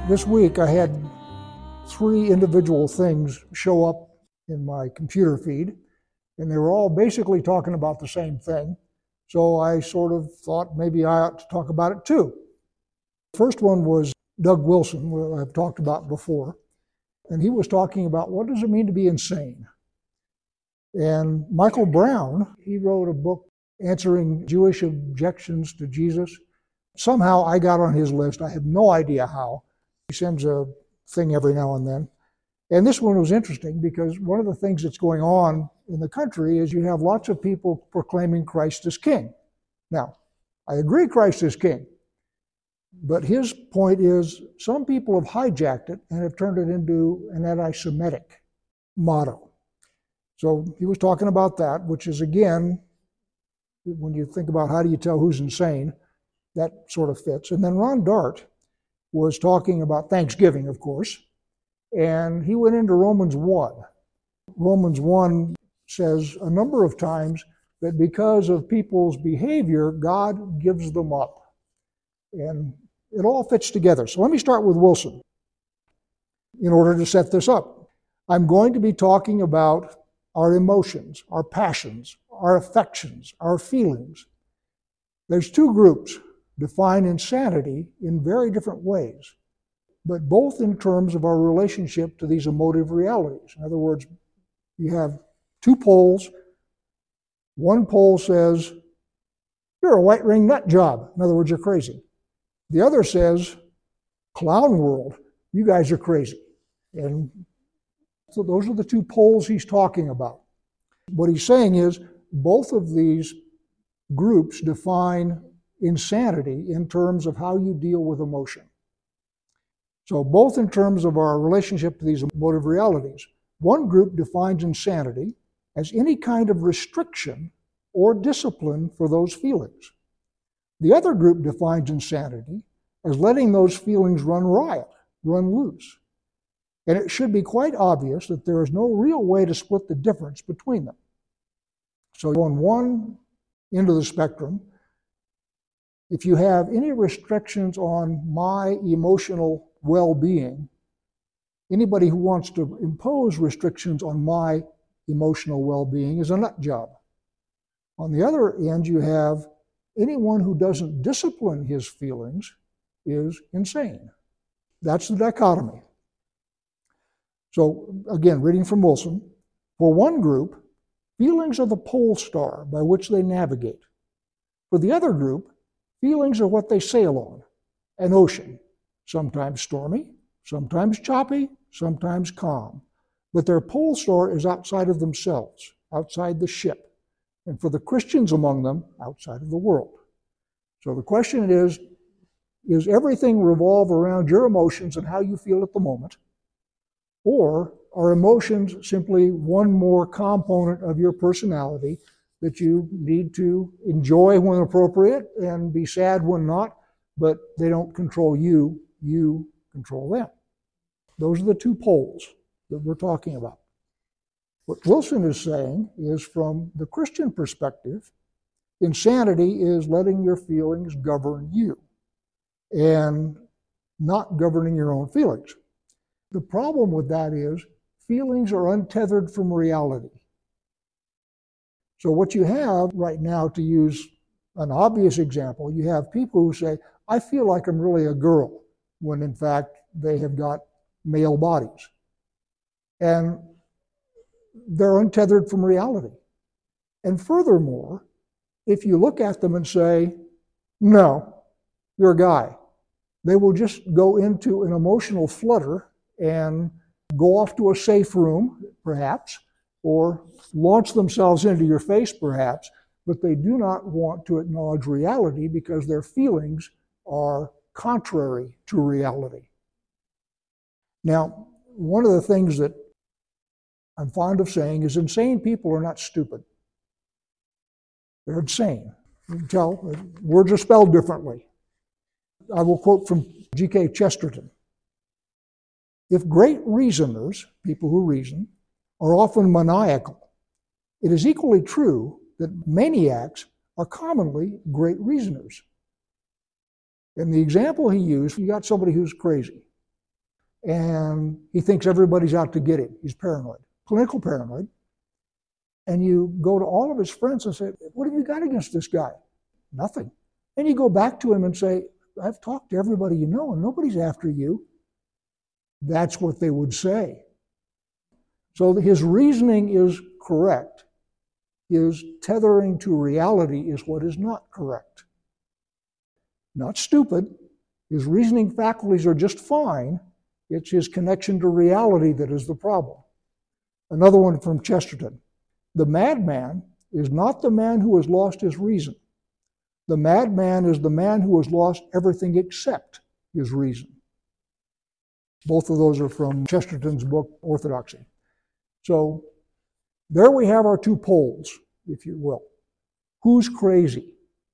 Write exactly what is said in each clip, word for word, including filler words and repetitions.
This week I had three individual things show up in my computer feed, and they were all basically talking about the same thing. So I sort of thought maybe I ought to talk about it too. First one was Doug Wilson, who I've talked about before, and he was talking about what does it mean to be insane. And Michael Brown, he wrote a book answering Jewish objections to Jesus. Somehow I got on his list. I have no idea how. He sends a thing every now and then. And this one was interesting because one of the things that's going on in the country is you have lots of people proclaiming Christ as king. Now, I agree Christ is king. But his point is some people have hijacked it and have turned it into an anti-Semitic motto. So he was talking about that, which is, again, when you think about how do you tell who's insane, that sort of fits. And then Ron Dart was talking about Thanksgiving, of course, and he went into Romans one. Romans one says a number of times that because of people's behavior, God gives them up. And it all fits together. So let me start with Wilson in order to set this up. I'm going to be talking about our emotions, our passions, our affections, our feelings. There's two groups define insanity in very different ways, but both in terms of our relationship to these emotive realities. In other words, you have two poles. One pole says, you're a white ring nut job. In other words, you're crazy. The other says, clown world, you guys are crazy. And so those are the two poles he's talking about. What he's saying is both of these groups define insanity in terms of how you deal with emotion. So both in terms of our relationship to these emotive realities. One group defines insanity as any kind of restriction or discipline for those feelings. The other group defines insanity as letting those feelings run riot, run loose. And it should be quite obvious that there is no real way to split the difference between them. So on one end of the spectrum, if you have any restrictions on my emotional well-being, anybody who wants to impose restrictions on my emotional well-being is a nut job. On the other end, you have anyone who doesn't discipline his feelings is insane. That's the dichotomy. So again, reading from Wilson, for one group, feelings are the pole star by which they navigate. For the other group, feelings are what they sail on, an ocean, sometimes stormy, sometimes choppy, sometimes calm. But their pole star is outside of themselves, outside the ship, and for the Christians among them, outside of the world. So the question is, is everything revolve around your emotions and how you feel at the moment? Or are emotions simply one more component of your personality that you need to enjoy when appropriate and be sad when not, but they don't control you, you control them? Those are the two poles that we're talking about. What Wilson is saying is, from the Christian perspective, insanity is letting your feelings govern you and not governing your own feelings. The problem with that is feelings are untethered from reality. So what you have right now, to use an obvious example, you have people who say, I feel like I'm really a girl, when in fact they have got male bodies. And they're untethered from reality. And furthermore, if you look at them and say, no, you're a guy, they will just go into an emotional flutter and go off to a safe room, perhaps, or launch themselves into your face, perhaps, but they do not want to acknowledge reality because their feelings are contrary to reality. Now, one of the things that I'm fond of saying is insane people are not stupid. They're insane. You can tell, words are spelled differently. I will quote from G K Chesterton. If great reasoners, people who reason, are often maniacal, it is equally true that maniacs are commonly great reasoners. In the example he used, you got somebody who's crazy. and he thinks everybody's out to get him. He's paranoid, clinical paranoid. And you go to all of his friends and say, what have you got against this guy? Nothing. And you go back to him and say, I've talked to everybody you know and nobody's after you. That's what they would say. So his reasoning is correct. His tethering to reality is what is not correct. Not stupid. His reasoning faculties are just fine. It's his connection to reality that is the problem. Another one from Chesterton. The madman is not the man who has lost his reason. The madman is the man who has lost everything except his reason. Both of those are from Chesterton's book, Orthodoxy. So there we have our two poles, if you will. Who's crazy?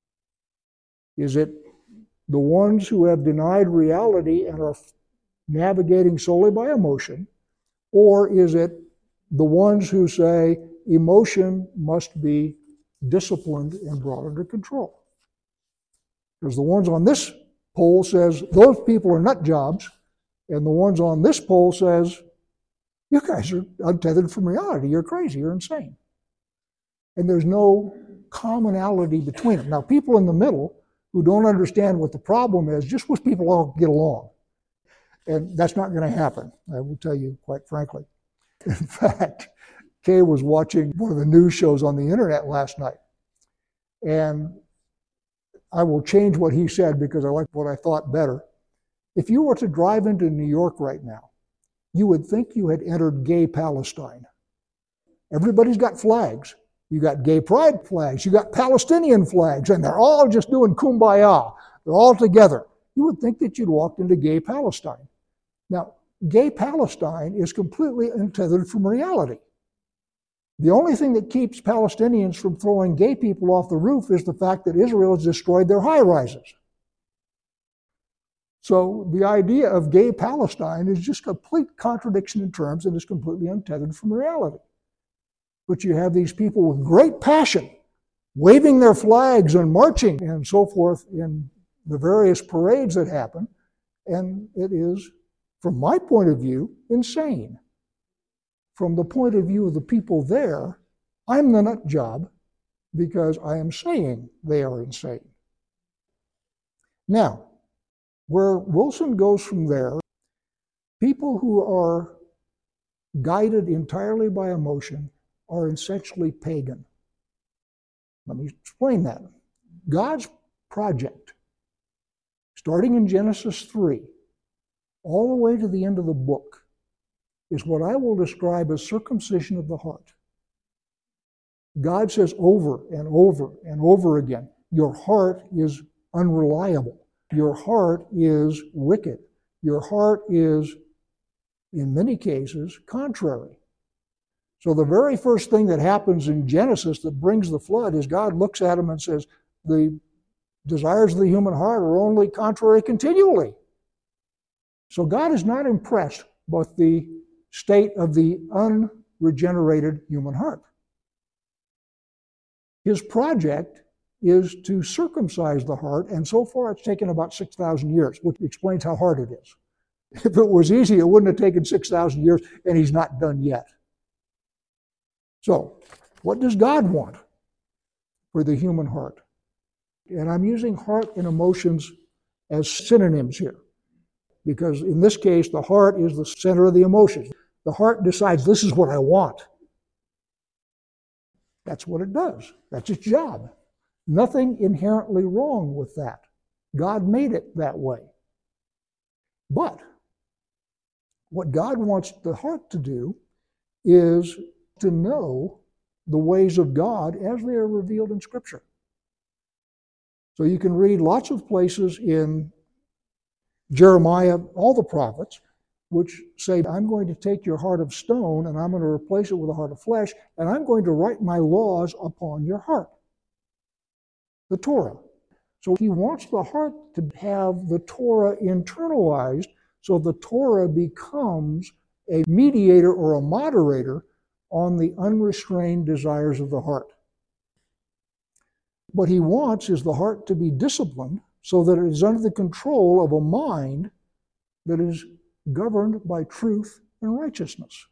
Is it the ones who have denied reality and are navigating solely by emotion? Or is it the ones who say emotion must be disciplined and brought under control? Because the ones on this pole says those people are nut jobs, and the ones on this pole says, you guys are untethered from reality. You're crazy. You're insane. And there's no commonality between them. Now, people in the middle who don't understand what the problem is just wish people all get along. And that's not going to happen, I will tell you quite frankly. In fact, Kay was watching one of the news shows on the internet last night. And I will change what he said because I like what I thought better. If you were to drive into New York right now, you would think you had entered gay Palestine. Everybody's got flags. You got gay pride flags. You got Palestinian flags, and they're all just doing kumbaya. They're all together. You would think that you'd walked into gay Palestine. Now, gay Palestine is completely untethered from reality. The only thing that keeps Palestinians from throwing gay people off the roof is the fact that Israel has destroyed their high-rises. So the idea of gay Palestine is just complete contradiction in terms and is completely untethered from reality. But you have these people with great passion, waving their flags and marching and so forth in the various parades that happen, and it is, from my point of view, insane. From the point of view of the people there, I'm the nut job because I am saying they are insane. Now, where Wilson goes from there, people who are guided entirely by emotion are essentially pagan. Let me explain that. God's project, starting in Genesis three, all the way to the end of the book, is what I will describe as circumcision of the heart. God says over and over and over again, your heart is unreliable. Your heart is wicked. Your heart is, in many cases, contrary. So the very first thing that happens in Genesis that brings the flood is God looks at him and says, the desires of the human heart are only contrary continually. So God is not impressed with the state of the unregenerated human heart. His project is to circumcise the heart, and so far it's taken about six thousand years, which explains how hard it is. If it was easy, it wouldn't have taken six thousand years, and he's not done yet. So, what does God want for the human heart? And I'm using heart and emotions as synonyms here, because in this case, the heart is the center of the emotions. The heart decides, this is what I want. That's what it does. That's its job. Nothing inherently wrong with that. God made it that way. But what God wants the heart to do is to know the ways of God as they are revealed in Scripture. So you can read lots of places in Jeremiah, all the prophets, which say, I'm going to take your heart of stone and I'm going to replace it with a heart of flesh, and I'm going to write my laws upon your heart. The Torah. So he wants the heart to have the Torah internalized, so the Torah becomes a mediator or a moderator on the unrestrained desires of the heart. What he wants is the heart to be disciplined so that it is under the control of a mind that is governed by truth and righteousness.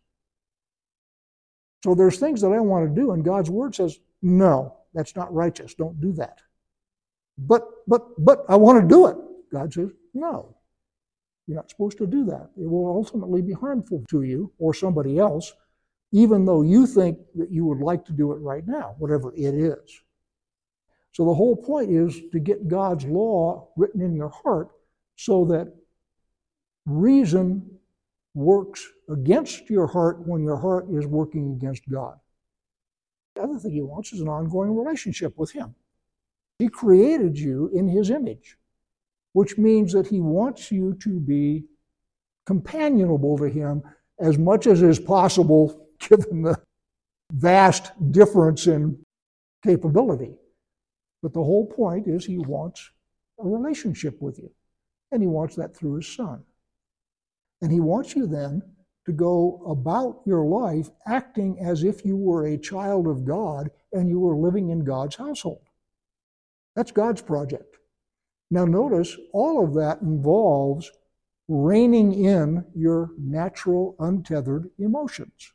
So there's things that I want to do, and God's word says, no, that's not righteous. Don't do that. But, but, but I want to do it. God says, no, you're not supposed to do that. It will ultimately be harmful to you or somebody else, even though you think that you would like to do it right now, whatever it is. So the whole point is to get God's law written in your heart so that reason works against your heart when your heart is working against God. The other thing he wants is an ongoing relationship with him. He created you in his image, which means that he wants you to be companionable to him as much as is possible given the vast difference in capability. But the whole point is he wants a relationship with you, and he wants that through his Son. And he wants you then to go about your life acting as if you were a child of God and you were living in God's household. That's God's project. Now notice, all of that involves reining in your natural, untethered emotions.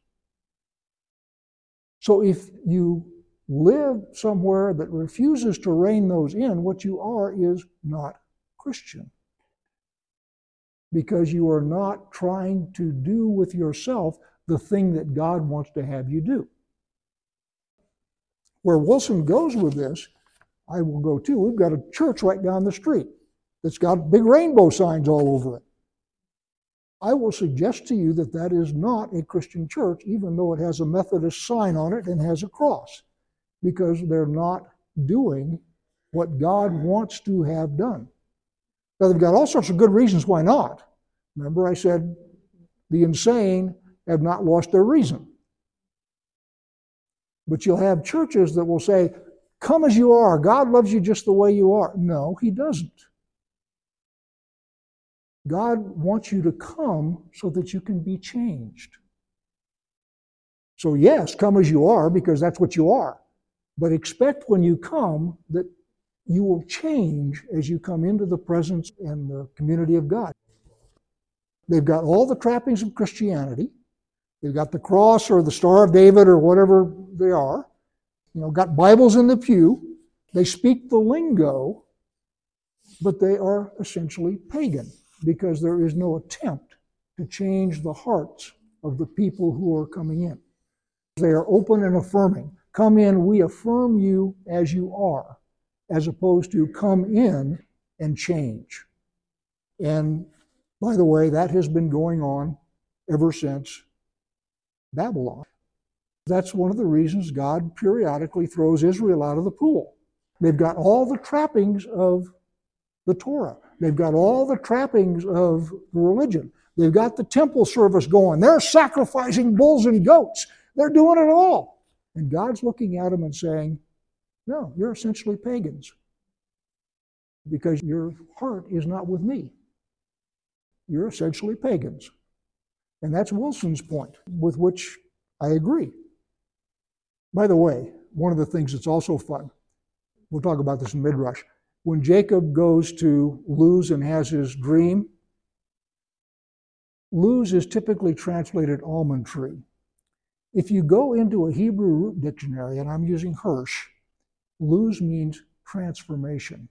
So if you live somewhere that refuses to rein those in, what you are is not Christian. Because you are not trying to do with yourself the thing that God wants to have you do. Where Wilson goes with this, I will go too. We've got a church right down the street that's got big rainbow signs all over it. I will suggest to you that that is not a Christian church, even though it has a Methodist sign on it and has a cross, because they're not doing what God wants to have done. Now, they've got all sorts of good reasons why not. Remember I said the insane have not lost their reason. But you'll have churches that will say, come as you are. God loves you just the way you are. No, he doesn't. God wants you to come so that you can be changed. So yes, come as you are, because that's what you are. But expect when you come that you will change as you come into the presence and the community of God. They've got all the trappings of Christianity. They've got the cross or the Star of David or whatever they are. You know, got Bibles in the pew. They speak the lingo, but they are essentially pagan because there is no attempt to change the hearts of the people who are coming in. They are open and affirming. Come in, we affirm you as you are, as opposed to come in and change. And by the way, that has been going on ever since Babylon. That's one of the reasons God periodically throws Israel out of the pool. They've got all the trappings of the Torah. They've got all the trappings of religion. They've got the temple service going. They're sacrificing bulls and goats. They're doing it all. And God's looking at them and saying, no, you're essentially pagans because your heart is not with me. You're essentially pagans. And that's Wilson's point, with which I agree. By the way, one of the things that's also fun, we'll talk about this in Midrash, when Jacob goes to Luz and has his dream, Luz is typically translated almond tree. If you go into a Hebrew root dictionary, and I'm using Hirsch, Luz means transformation.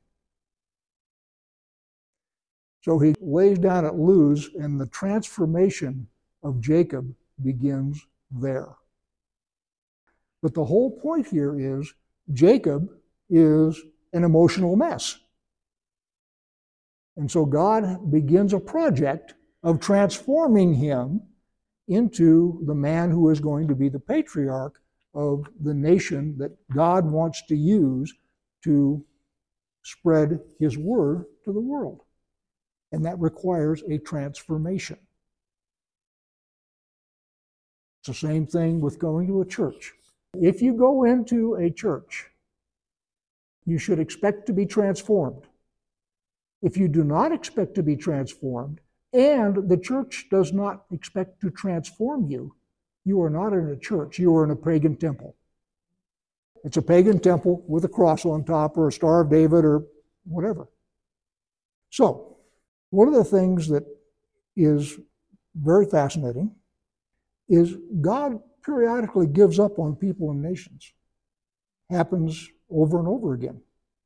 So he lays down at Luz, and the transformation of Jacob begins there. But the whole point here is Jacob is an emotional mess. And so God begins a project of transforming him into the man who is going to be the patriarch of the nation that God wants to use to spread his word to the world. And that requires a transformation. It's the same thing with going to a church. If you go into a church, you should expect to be transformed. If you do not expect to be transformed, and the church does not expect to transform you, you are not in a church, you are in a pagan temple. It's a pagan temple with a cross on top or a Star of David or whatever. So, one of the things that is very fascinating, is God periodically gives up on people and nations. Happens over and over again.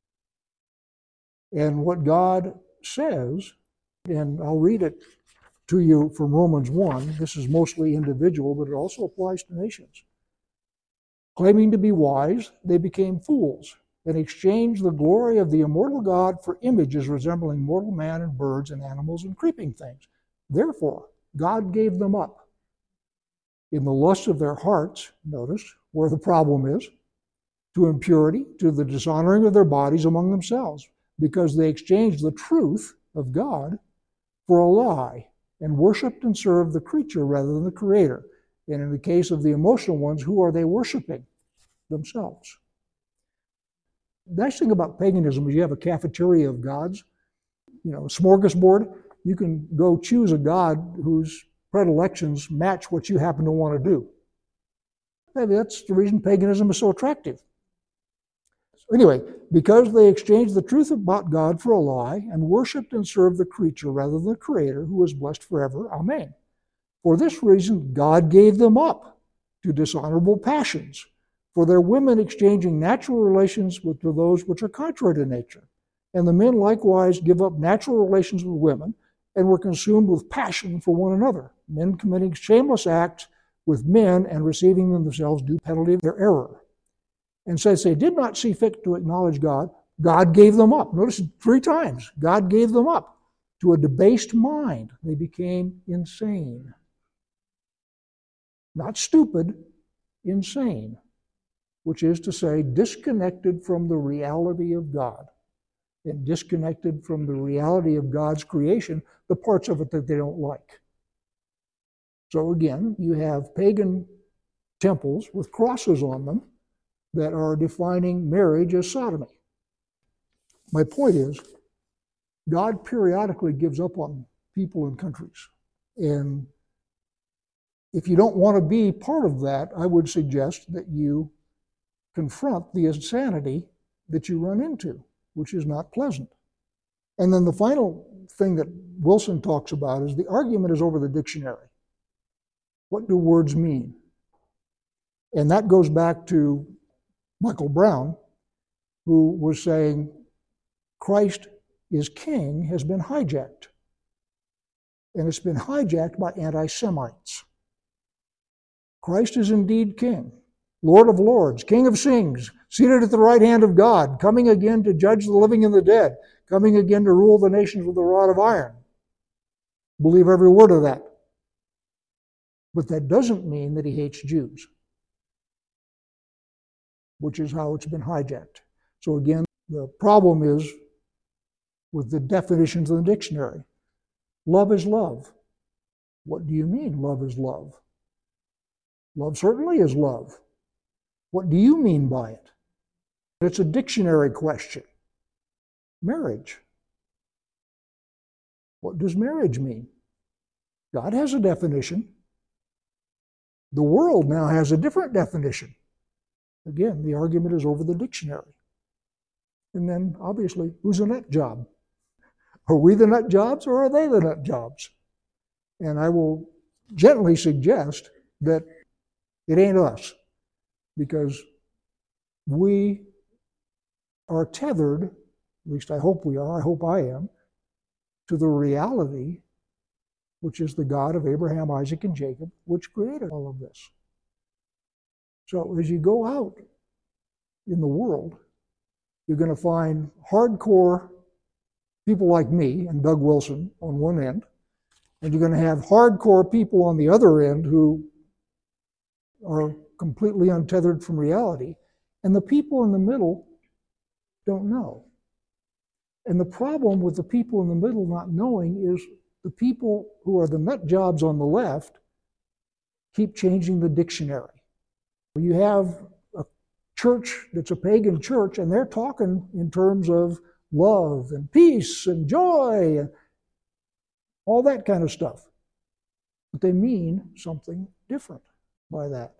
And what God says, and I'll read it to you from Romans one, this is mostly individual, but it also applies to nations. Claiming to be wise, they became fools and exchanged the glory of the immortal God for images resembling mortal man and birds and animals and creeping things. Therefore, God gave them up in the lust of their hearts, notice where the problem is, to impurity, to the dishonoring of their bodies among themselves, because they exchanged the truth of God for a lie and worshiped and served the creature rather than the Creator. And in the case of the emotional ones, who are they worshiping? Themselves. The nice thing about paganism is you have a cafeteria of gods, you know, a smorgasbord. You can go choose a god whose predilections match what you happen to want to do. Maybe that's the reason paganism is so attractive. Anyway, because they exchanged the truth about God for a lie and worshipped and served the creature rather than the Creator, who is blessed forever. Amen. For this reason, God gave them up to dishonorable passions, for their women exchanging natural relations with those which are contrary to nature. And the men likewise give up natural relations with women and were consumed with passion for one another, men committing shameless acts with men and receiving themselves due penalty of their error. And since they did not see fit to acknowledge God, God gave them up. Notice three times. God gave them up to a debased mind. They became insane. Not stupid, insane, which is to say disconnected from the reality of God and disconnected from the reality of God's creation, the parts of it that they don't like. So again, you have pagan temples with crosses on them that are defining marriage as sodomy. My point is, God periodically gives up on people and countries. And if you don't want to be part of that, I would suggest that you confront the insanity that you run into, which is not pleasant. And then the final thing that Wilson talks about is the argument is over the dictionary. What do words mean? And that goes back to Michael Brown, who was saying Christ is king has been hijacked. And it's been hijacked by anti-Semites. Christ is indeed king, Lord of lords, King of kings, seated at the right hand of God, coming again to judge the living and the dead, coming again to rule the nations with a rod of iron. Believe every word of that. But that doesn't mean that he hates Jews, which is how it's been hijacked. So again, the problem is with the definitions in the dictionary. Love is love. What do you mean love is love? Love certainly is love. What do you mean by it? It's a dictionary question. Marriage. What does marriage mean? God has a definition. The world now has a different definition. Again, the argument is over the dictionary. And then, obviously, who's a nut job? Are we the nut jobs or are they the nut jobs? And I will gently suggest that it ain't us, because we are tethered, at least I hope we are, I hope I am, to the reality, which is the God of Abraham, Isaac, and Jacob, which created all of this. So as you go out in the world, you're going to find hardcore people like me and Doug Wilson on one end, and you're going to have hardcore people on the other end who are completely untethered from reality, and the people in the middle don't know. And the problem with the people in the middle not knowing is the people who are the nut jobs on the left keep changing the dictionary. You have a church that's a pagan church, and they're talking in terms of love and peace and joy and all that kind of stuff. But they mean something different by that.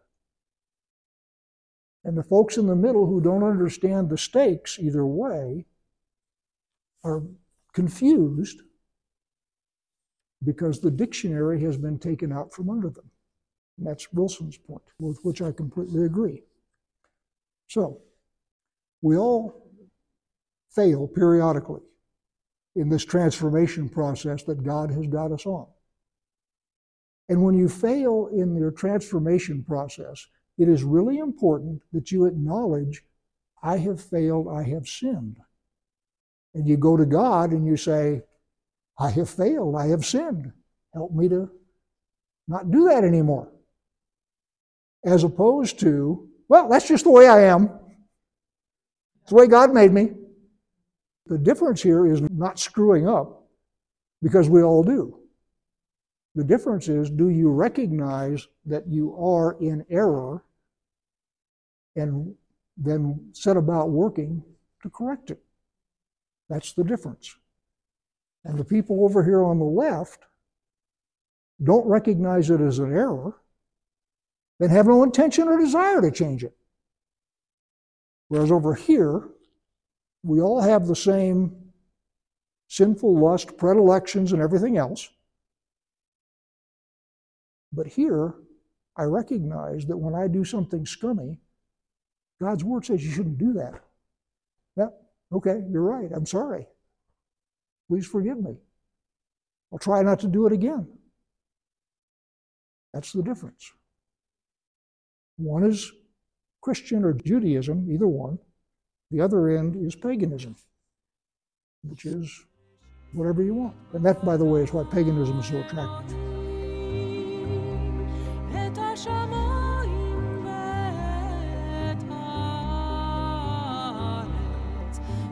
And the folks in the middle who don't understand the stakes either way are confused because the dictionary has been taken out from under them. And that's Wilson's point, with which I completely agree. So, we all fail periodically in this transformation process that God has got us on. And when you fail in your transformation process, it is really important that you acknowledge, I have failed, I have sinned. And you go to God and you say, I have failed, I have sinned. Help me to not do that anymore. As opposed to, well, that's just the way I am. It's the way God made me. The difference here is not screwing up, because we all do. The difference is, do you recognize that you are in error and then set about working to correct it? That's the difference. And the people over here on the left don't recognize it as an error, then have no intention or desire to change it. Whereas over here, we all have the same sinful lust, predilections, and everything else. But here, I recognize that when I do something scummy, God's word says you shouldn't do that. Yeah, okay, you're right, I'm sorry. Please forgive me. I'll try not to do it again. That's the difference. One is Christian or Judaism, either one. The other end is paganism, which is whatever you want. And that, by the way, is why paganism is so attractive.